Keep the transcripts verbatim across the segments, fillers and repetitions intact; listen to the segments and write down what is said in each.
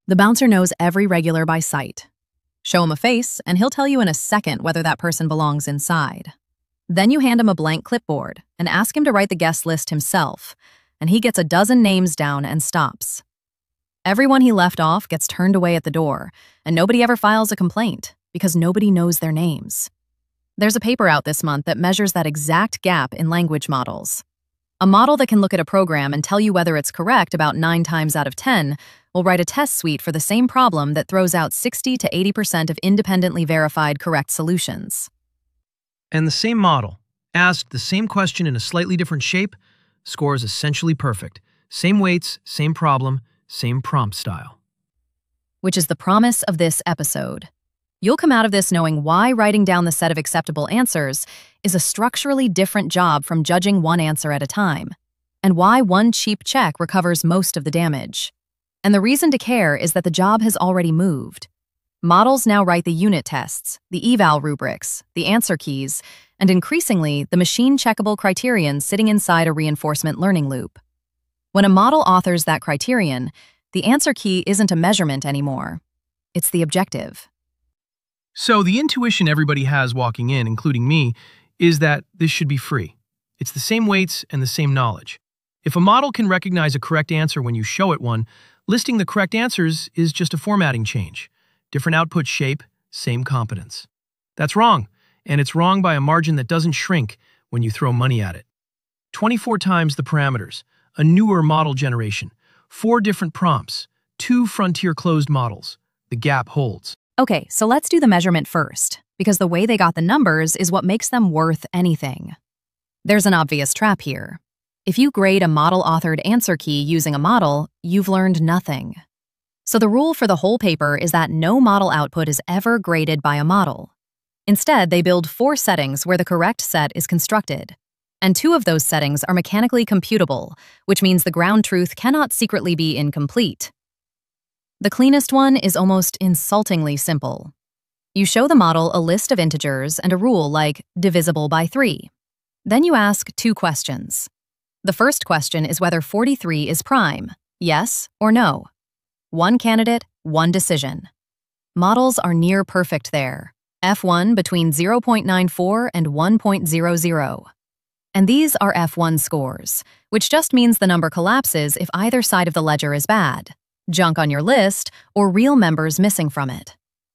The bouncer knows every regular by sight. Show him a face, and he'll tell you in a second whether that person belongs inside. Then you hand him a blank clipboard and ask him to write the guest list himself, and he gets a dozen names down and stops. Everyone he left off gets turned away at the door, and nobody ever files a complaint because nobody knows their names. There's a paper out this month that measures that exact gap in language models. A model that can look at a program and tell you whether it's correct about nine times out of ten will write a test suite for the same problem that throws out sixty to eighty percent of independently verified correct solutions. And the same model, asked the same question in a slightly different shape, scores essentially perfect. Same weights, same problem, same prompt style. Which is the promise of this episode. You'll come out of this knowing why writing down the set of acceptable answers is a structurally different job from judging one answer at a time, and why one cheap check recovers most of the damage. And the reason to care is that the job has already moved. Models now write the unit tests, the eval rubrics, the answer keys, and increasingly, the machine-checkable criterion sitting inside a reinforcement learning loop. When a model authors that criterion, the answer key isn't a measurement anymore. It's the objective. So the intuition everybody has walking in, including me, is that this should be free. It's the same weights and the same knowledge. If a model can recognize a correct answer when you show it one, listing the correct answers is just a formatting change. Different output shape, same competence. That's wrong, and it's wrong by a margin that doesn't shrink when you throw money at it. twenty-four times the parameters, a newer model generation, four different prompts, two frontier closed models. The gap holds. Okay, so let's do the measurement first, because the way they got the numbers is what makes them worth anything. There's an obvious trap here. If you grade a model-authored answer key using a model, you've learned nothing. So the rule for the whole paper is that no model output is ever graded by a model. Instead, they build four settings where the correct set is constructed. And two of those settings are mechanically computable, which means the ground truth cannot secretly be incomplete. The cleanest one is almost insultingly simple. You show the model a list of integers and a rule like divisible by three. Then you ask two questions. The first question is whether forty-three is prime, yes or no. One candidate, one decision. Models are near perfect there. F one between zero point nine four and one point zero zero. And these are F one scores, which just means the number collapses if either side of the ledger is bad, junk on your list, or real members missing from it.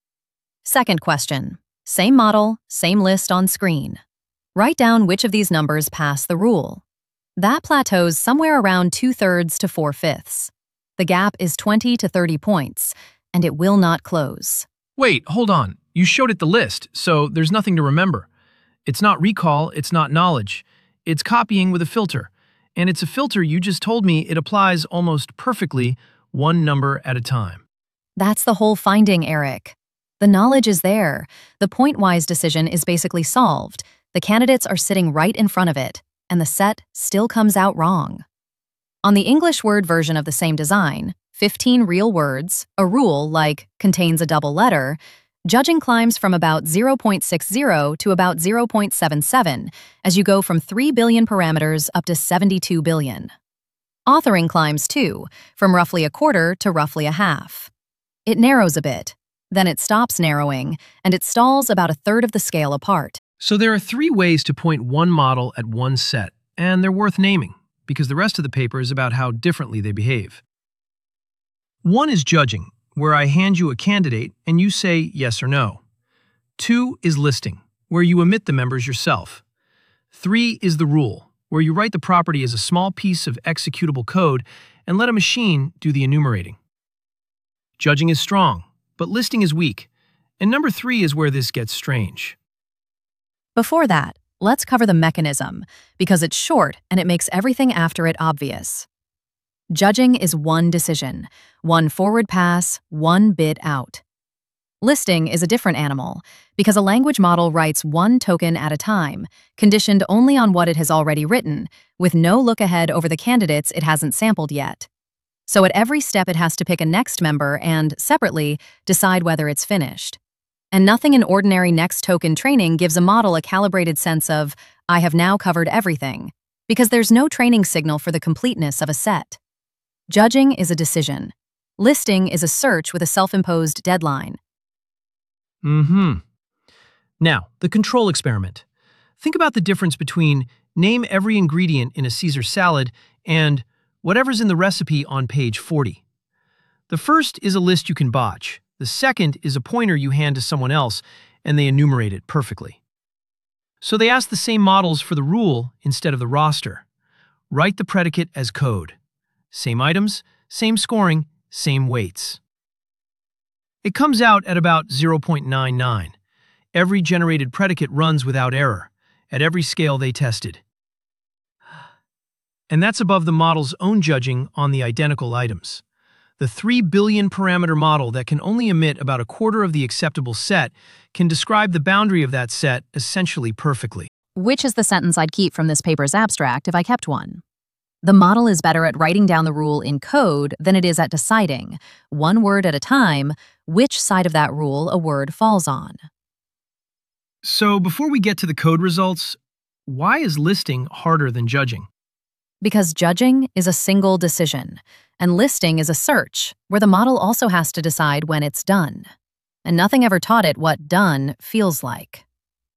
Second question. Same model, same list on screen. Write down which of these numbers pass the rule. That plateaus somewhere around two-thirds to four-fifths. The gap is twenty to thirty points, and it will not close. Wait, hold on. You showed it the list, so there's nothing to remember. It's not recall, it's not knowledge. It's copying with a filter. And it's a filter you just told me it applies almost perfectly, one number at a time. That's the whole finding, Eric. The knowledge is there. The point-wise decision is basically solved. The candidates are sitting right in front of it, and the set still comes out wrong. On the English word version of the same design, fifteen real words, a rule like contains a double letter, judging climbs from about zero point six zero to about zero point seven seven as you go from three billion parameters up to seventy-two billion. Authoring climbs too, from roughly a quarter to roughly a half. It narrows a bit, then it stops narrowing, and it stalls about a third of the scale apart. So there are three ways to point one model at one set, and they're worth naming, because the rest of the paper is about how differently they behave. One is judging, where I hand you a candidate and you say yes or no. Two is listing, where you omit the members yourself. Three is the rule, where you write the property as a small piece of executable code and let a machine do the enumerating. Judging is strong, but listing is weak. And number three is where this gets strange. Before that, let's cover the mechanism, because it's short and it makes everything after it obvious. Judging is one decision, one forward pass, one bit out. Listing is a different animal, because a language model writes one token at a time, conditioned only on what it has already written, with no look ahead over the candidates it hasn't sampled yet. So at every step it has to pick a next member and, separately, decide whether it's finished. And nothing in ordinary next token training gives a model a calibrated sense of, I have now covered everything, because there's no training signal for the completeness of a set. Judging is a decision. Listing is a search with a self-imposed deadline. Mm-hmm. Now, the control experiment. Think about the difference between name every ingredient in a Caesar salad and whatever's in the recipe on page forty. The first is a list you can botch. The second is a pointer you hand to someone else and they enumerate it perfectly. So they ask the same models for the rule instead of the roster. Write the predicate as code. Same items, same scoring, same weights. It comes out at about zero point nine nine. Every generated predicate runs without error, at every scale they tested. And that's above the model's own judging on the identical items. The three billion parameter model that can only emit about a quarter of the acceptable set can describe the boundary of that set essentially perfectly. Which is the sentence I'd keep from this paper's abstract if I kept one. The model is better at writing down the rule in code than it is at deciding, one word at a time, which side of that rule a word falls on. So before we get to the code results, why is listing harder than judging? Because judging is a single decision, and listing is a search, where the model also has to decide when it's done. And nothing ever taught it what done feels like.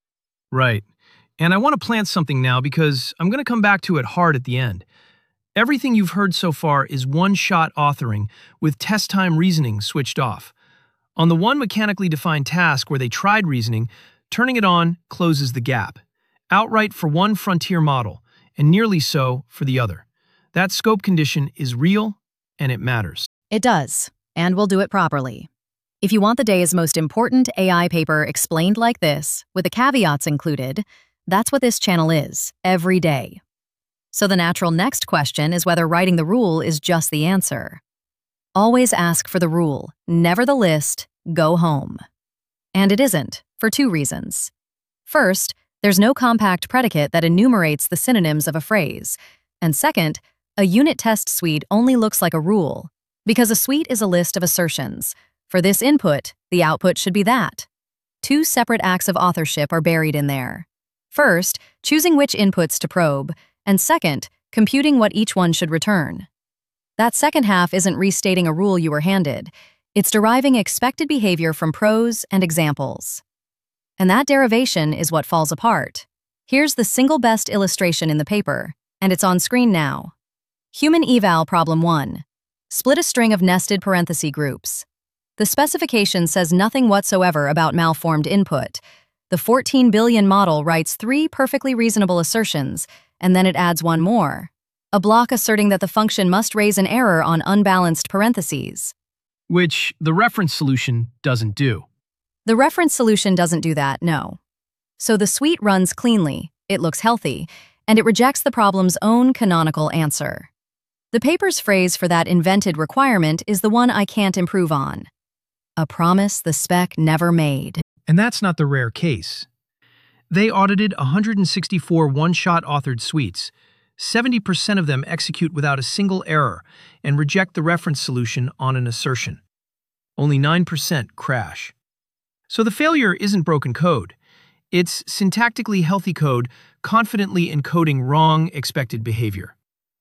Right. And I want to plant something now because I'm going to come back to it hard at the end. Everything you've heard so far is one-shot authoring with test time reasoning switched off. On the one mechanically defined task where they tried reasoning, turning it on closes the gap. Outright for one frontier model, and nearly so for the other. That scope condition is real, and it matters. It does, and we'll do it properly. If you want the day's most important A I paper explained like this, with the caveats included, that's what this channel is, every day. So the natural next question is whether writing the rule is just the answer. Always ask for the rule, never the list, go home. And it isn't, for two reasons. First, there's no compact predicate that enumerates the synonyms of a phrase. And second, a unit test suite only looks like a rule, because a suite is a list of assertions. For this input, the output should be that. Two separate acts of authorship are buried in there. First, choosing which inputs to probe, and second, computing what each one should return. That second half isn't restating a rule you were handed. It's deriving expected behavior from prose and examples. And that derivation is what falls apart. Here's the single best illustration in the paper, and it's on screen now. Human eval problem one. Split a string of nested parenthesis groups. The specification says nothing whatsoever about malformed input. The fourteen billion model writes three perfectly reasonable assertions, and then it adds one more. A block asserting that the function must raise an error on unbalanced parentheses. Which the reference solution doesn't do. The reference solution doesn't do that, no. So the suite runs cleanly, it looks healthy, and it rejects the problem's own canonical answer. The paper's phrase for that invented requirement is the one I can't improve on. A promise the spec never made. And that's not the rare case. They audited one hundred sixty-four one-shot authored suites. seventy percent of them execute without a single error and reject the reference solution on an assertion. Only nine percent crash. So the failure isn't broken code. It's syntactically healthy code confidently encoding wrong expected behavior.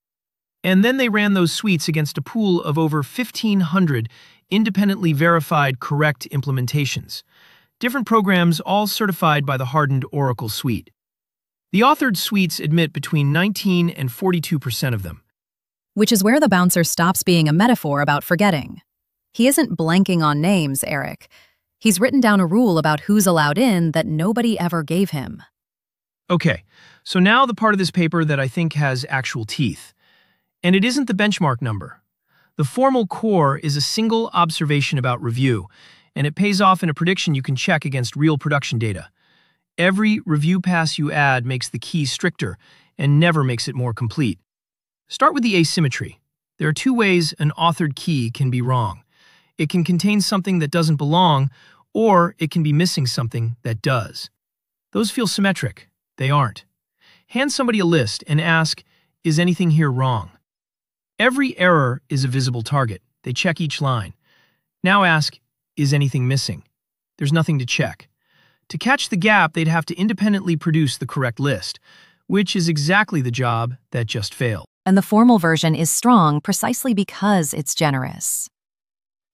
And then they ran those suites against a pool of over fifteen hundred independently verified correct implementations. Different programs all certified by the hardened Oracle suite. The authored suites admit between nineteen and forty-two percent of them. Which is where the bouncer stops being a metaphor about forgetting. He isn't blanking on names, Eric. He's written down a rule about who's allowed in that nobody ever gave him. Okay, so now the part of this paper that I think has actual teeth. And it isn't the benchmark number. The formal core is a single observation about review, and it pays off in a prediction you can check against real production data. Every review pass you add makes the key stricter and never makes it more complete. Start with the asymmetry. There are two ways an authored key can be wrong. It can contain something that doesn't belong, or it can be missing something that does. Those feel symmetric. They aren't. Hand somebody a list and ask, is anything here wrong? Every error is a visible target. They check each line. Now ask, is anything missing? There's nothing to check. To catch the gap, they'd have to independently produce the correct list, which is exactly the job that just failed. And the formal version is strong precisely because it's generous.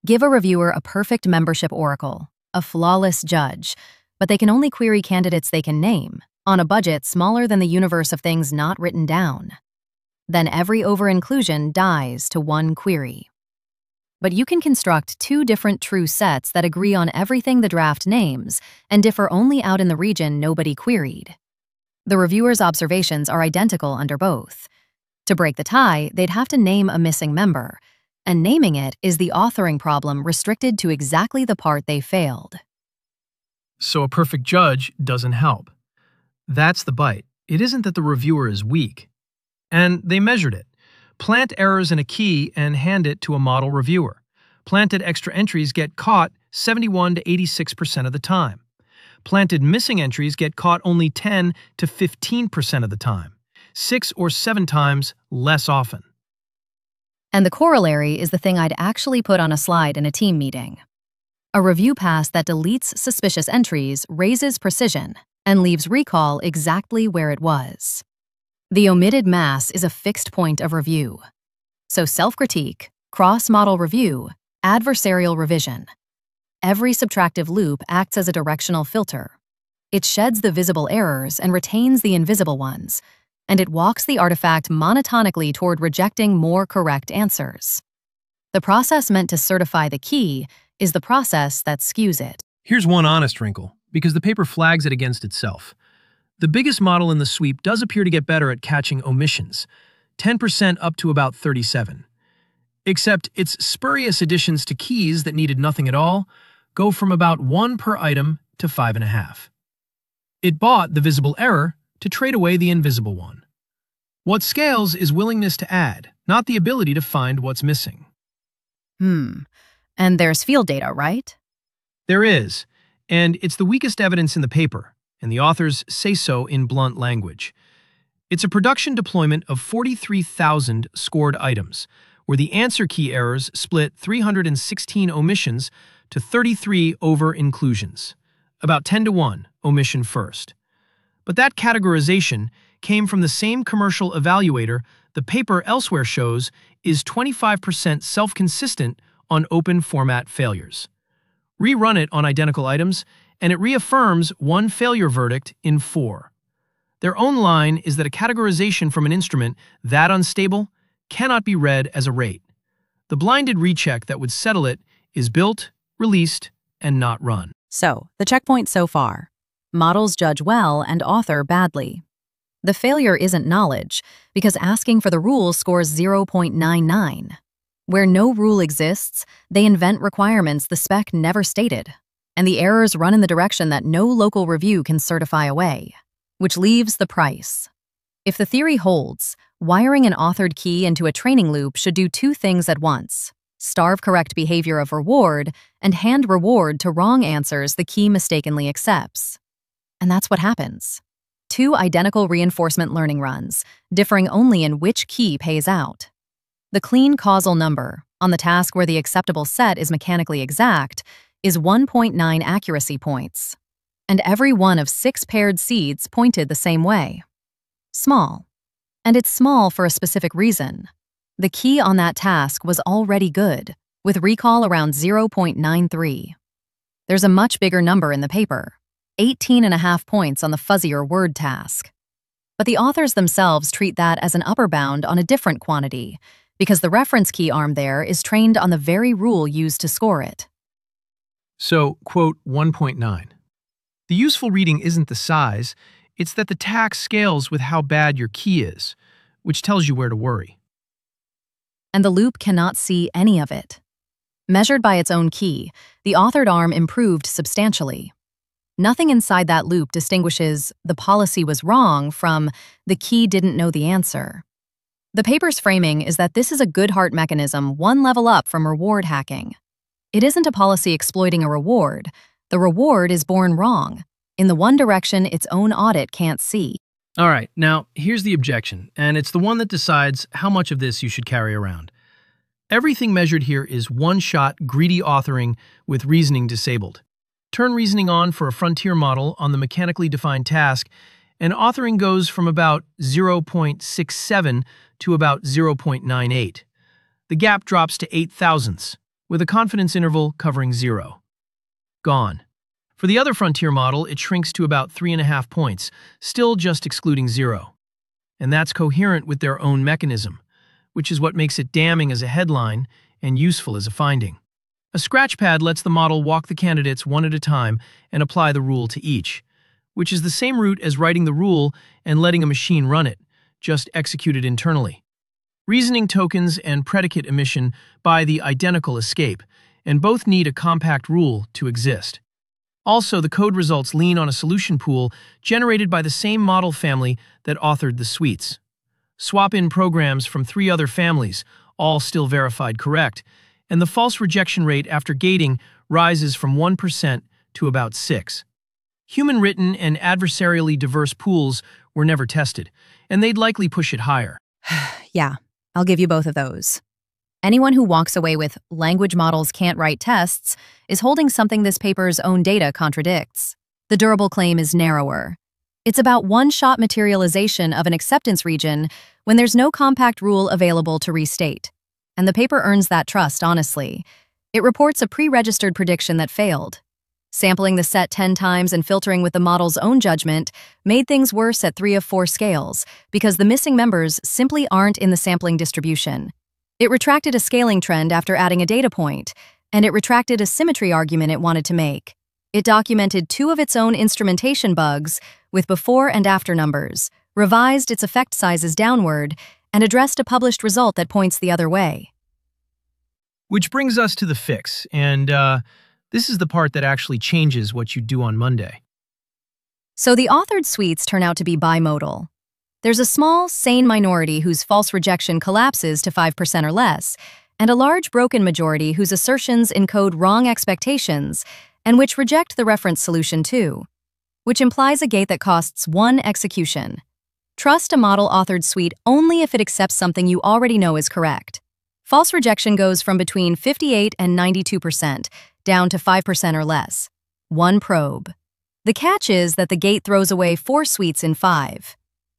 Give a reviewer a perfect membership oracle, a flawless judge, but they can only query candidates they can name, on a budget smaller than the universe of things not written down. Then every over-inclusion dies to one query. But you can construct two different true sets that agree on everything the draft names and differ only out in the region nobody queried. The reviewer's observations are identical under both. To break the tie, they'd have to name a missing member, and naming it is the authoring problem restricted to exactly the part they failed. So a perfect judge doesn't help. That's the bite. It isn't that the reviewer is weak. And they measured it. Plant errors in a key and hand it to a model reviewer. Planted extra entries get caught seventy-one to eighty-six percent of the time. Planted missing entries get caught only ten to fifteen percent of the time, six or seven times less often. And the corollary is the thing I'd actually put on a slide in a team meeting. A review pass that deletes suspicious entries raises precision and leaves recall exactly where it was. The omitted mass is a fixed point of review. So self-critique, cross-model review, adversarial revision. Every subtractive loop acts as a directional filter. It sheds the visible errors and retains the invisible ones, and it walks the artifact monotonically toward rejecting more correct answers. The process meant to certify the key is the process that skews it. Here's one honest wrinkle, because the paper flags it against itself. The biggest model in the sweep does appear to get better at catching omissions, ten percent up to about thirty-seven. Except its spurious additions to keys that needed nothing at all go from about one per item to five and a half. It bought the visible error to trade away the invisible one. What scales is willingness to add, not the ability to find what's missing. Hmm. And there's field data, right? There is, and it's the weakest evidence in the paper, and the authors say so in blunt language. It's a production deployment of forty-three thousand scored items, where the answer key errors split three hundred sixteen omissions to thirty-three over-inclusions, about ten to one, omission first. But that categorization came from the same commercial evaluator the paper elsewhere shows is twenty-five percent self-consistent on open format failures. Rerun it on identical items, and it reaffirms one failure verdict in four. Their own line is that a categorization from an instrument that unstable cannot be read as a rate. The blinded recheck that would settle it is built, released, and not run. So, the checkpoint so far. Models judge well and author badly. The failure isn't knowledge, because asking for the rule scores zero point nine nine. Where no rule exists, they invent requirements the spec never stated, and the errors run in the direction that no local review can certify away, which leaves the price. If the theory holds, wiring an authored key into a training loop should do two things at once: starve correct behavior of reward and hand reward to wrong answers the key mistakenly accepts. And that's what happens. Two identical reinforcement learning runs, differing only in which key pays out. The clean causal number, on the task where the acceptable set is mechanically exact, is one point nine accuracy points. And every one of six paired seeds pointed the same way. Small. And it's small for a specific reason. The key on that task was already good, with recall around zero point nine three. There's a much bigger number in the paper, eighteen and a half points on the fuzzier word task. But the authors themselves treat that as an upper bound on a different quantity, because the reference key arm there is trained on the very rule used to score it. So, quote one point nine. The useful reading isn't the size, it's that the tax scales with how bad your key is, which tells you where to worry. And the loop cannot see any of it. Measured by its own key, the authored arm improved substantially. Nothing inside that loop distinguishes the policy was wrong from the key didn't know the answer. The paper's framing is that this is a Goodhart mechanism one level up from reward hacking. It isn't a policy exploiting a reward. The reward is born wrong, in the one direction its own audit can't see. All right, now here's the objection, and it's the one that decides how much of this you should carry around. Everything measured here is one-shot, greedy authoring with reasoning disabled. Turn reasoning on for a frontier model on the mechanically defined task, and authoring goes from about zero point six seven to about zero point nine eight. The gap drops to eight thousandths, with a confidence interval covering zero. Gone. For the other Frontier model, it shrinks to about three and a half points, still just excluding zero. And that's coherent with their own mechanism, which is what makes it damning as a headline and useful as a finding. A scratchpad lets the model walk the candidates one at a time and apply the rule to each, which is the same route as writing the rule and letting a machine run it, just executed internally. Reasoning tokens and predicate emission by the identical escape, and both need a compact rule to exist. Also, the code results lean on a solution pool generated by the same model family that authored the suites. Swap in programs from three other families, all still verified correct, and the false rejection rate after gating rises from one percent to about six. Human-written and adversarially diverse pools were never tested, and they'd likely push it higher. Yeah, I'll give you both of those. Anyone who walks away with language models can't write tests is holding something this paper's own data contradicts. The durable claim is narrower. It's about one-shot materialization of an acceptance region when there's no compact rule available to restate. And the paper earns that trust, honestly. It reports a pre-registered prediction that failed. Sampling the set ten times and filtering with the model's own judgment made things worse at three of four scales because the missing members simply aren't in the sampling distribution. It retracted a scaling trend after adding a data point, and it retracted a symmetry argument it wanted to make. It documented two of its own instrumentation bugs with before and after numbers, revised its effect sizes downward, and addressed a published result that points the other way. Which brings us to the fix, and uh, this is the part that actually changes what you do on Monday. So the authored suites turn out to be bimodal. There's a small, sane minority whose false rejection collapses to five percent or less, and a large broken majority whose assertions encode wrong expectations and which reject the reference solution too, which implies a gate that costs one execution. Trust a model-authored suite only if it accepts something you already know is correct. False rejection goes from between fifty-eight and ninety-two percent, down to five percent or less. One probe. The catch is that the gate throws away four suites in five.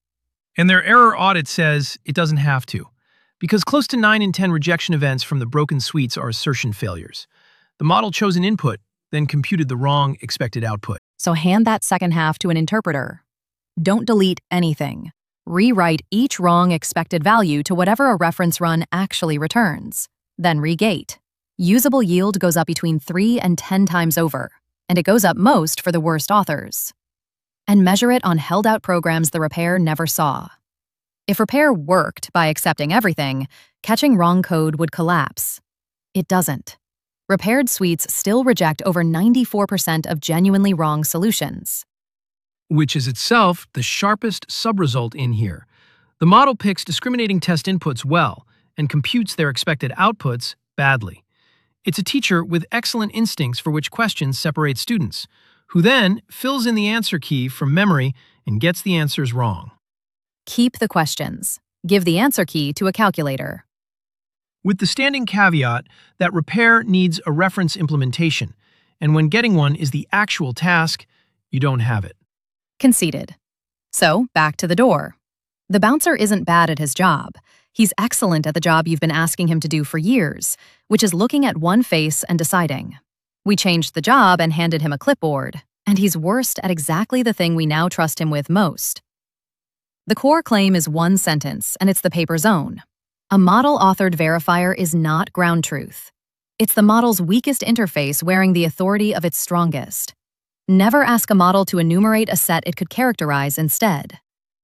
And their error audit says it doesn't have to, because close to nine in ten rejection events from the broken suites are assertion failures. The model chose an input, then computed the wrong expected output. So hand that second half to an interpreter. Don't delete anything. Rewrite each wrong expected value to whatever a reference run actually returns. Then regate. Usable yield goes up between three and ten times over, and it goes up most for the worst authors. And measure it on held-out programs the repair never saw. If repair worked by accepting everything, catching wrong code would collapse. It doesn't. Repaired suites still reject over ninety-four percent of genuinely wrong solutions. Which is itself the sharpest subresult in here. The model picks discriminating test inputs well and computes their expected outputs badly. It's a teacher with excellent instincts for which questions separate students, who then fills in the answer key from memory and gets the answers wrong. Keep the questions. Give the answer key to a calculator. With the standing caveat that repair needs a reference implementation, and when getting one is the actual task, you don't have it. Conceded. So, back to the door. The bouncer isn't bad at his job. He's excellent at the job you've been asking him to do for years, which is looking at one face and deciding. We changed the job and handed him a clipboard, and he's worst at exactly the thing we now trust him with most. The core claim is one sentence, and it's the paper's own. A model-authored verifier is not ground truth. It's the model's weakest interface wearing the authority of its strongest. Never ask a model to enumerate a set it could characterize instead.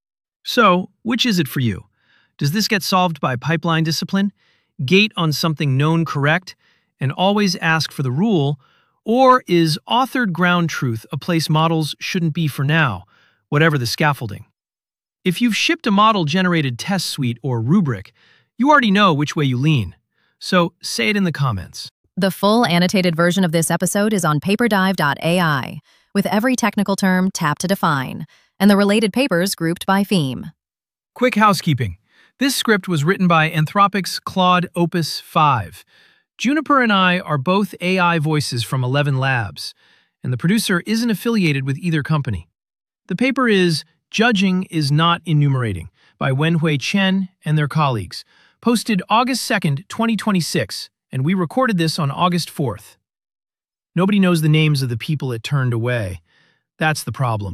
So, which is it for you? Does this get solved by pipeline discipline, gate on something known correct, and always ask for the rule, or is authored ground truth a place models shouldn't be for now, whatever the scaffolding? If you've shipped a model-generated test suite or rubric, you already know which way you lean. So say it in the comments. The full annotated version of this episode is on paperdive dot A I, with every technical term tapped to define, and the related papers grouped by theme. Quick housekeeping. This script was written by Anthropic's Claude Opus five. Juniper and I are both A I voices from Eleven Labs, and the producer isn't affiliated with either company. The paper is Judging is Not Enumerating by Wenhui Chen and their colleagues, posted August second, twenty twenty-six and we recorded this on August fourth. Nobody knows the names of the people it turned away. That's the problem.